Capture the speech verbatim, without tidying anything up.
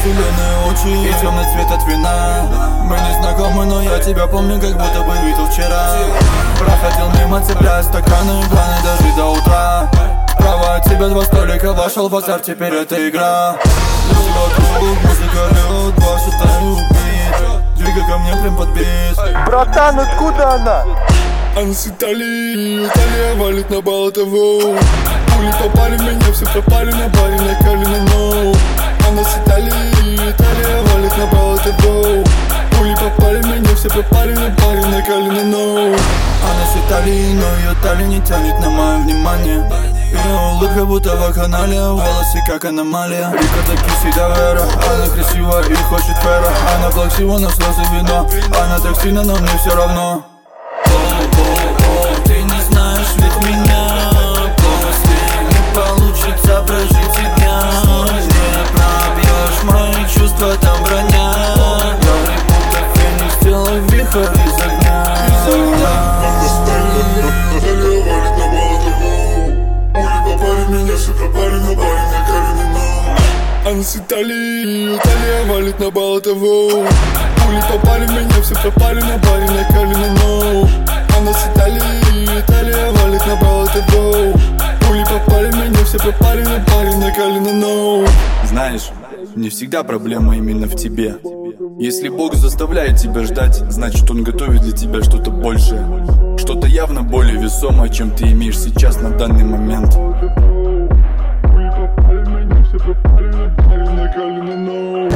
зеленые очи и темный цвет от вина. Мы не знакомы, но я тебя помню, как будто бы видел вчера. Проходил мимо, цепляя стаканы, планы дожить до утра. Справа от тебя два столика, вошел в азарт, теперь это игра. Люди вокруг, музыка лед, два считаю бит. Двигай ко мне прям под бит. Братан, откуда она? Она с Италии, Италия валит на Болотову. Пули попали в меня, все пропали на баре, на Калина, но она с Италии, Италия валит на Болотову. Пули попали в меня, все пропали на баре, на Калина, но она с Италии, но ее талия не тянет на мое внимание. Ее улыбка будто в канале, волосы как аномалия. Рика такси Давера, она красивая и хочет фера. Она плаксива, но сразу вино. Она так сильно, но мне все равно. О-о-о, ты не знаешь ведь меня. После не получится прожить и дня. Не пробьешь мои чувства, там броня. Говори, будто феникс, сделай вихрь из огня. Из огня. Она с Италии, Италия валит на Болотову. Пули попали в меня, все пропали на баре, на Калина, но она с Италии, Италия валит на Болотову. Пули попали в меня, все пропали на баре, на Калина, но знаешь, не всегда проблема именно в тебе. Если Бог заставляет тебя ждать, значит Он готовит для тебя что-то большее. Что-то явно более весомое, чем ты имеешь сейчас на данный момент. Все пропали на баре, на Калина, но